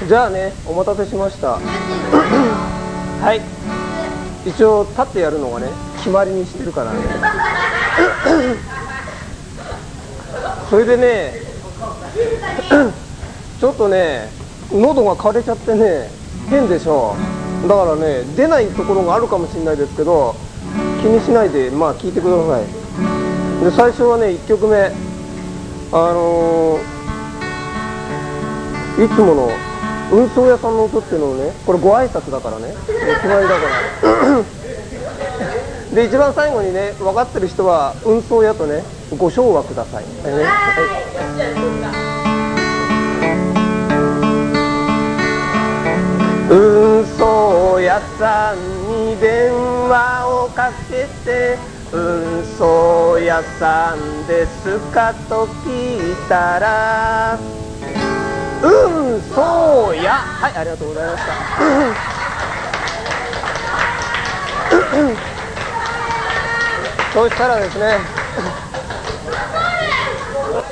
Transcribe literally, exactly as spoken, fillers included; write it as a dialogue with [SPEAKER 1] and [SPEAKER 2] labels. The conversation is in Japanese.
[SPEAKER 1] じゃあね、お待たせしましたはい、一応立ってやるのがね決まりにしてるからねそれでねちょっとね喉が枯れちゃってね変でしょ。だからね出ないところがあるかもしれないですけど、気にしないでまあ聞いてください。で最初はねいっきょくめ、あのー、いつもの運送屋さんの音っていうのをね、これご挨拶だからね、決まりだからで一番最後にね分かってる人は運送屋とねご唱和ください、ね、運送屋さんに電話をかけて、運送屋さんですかと聞いたら、運送屋、はい、ありがとうございましたそうしたらですね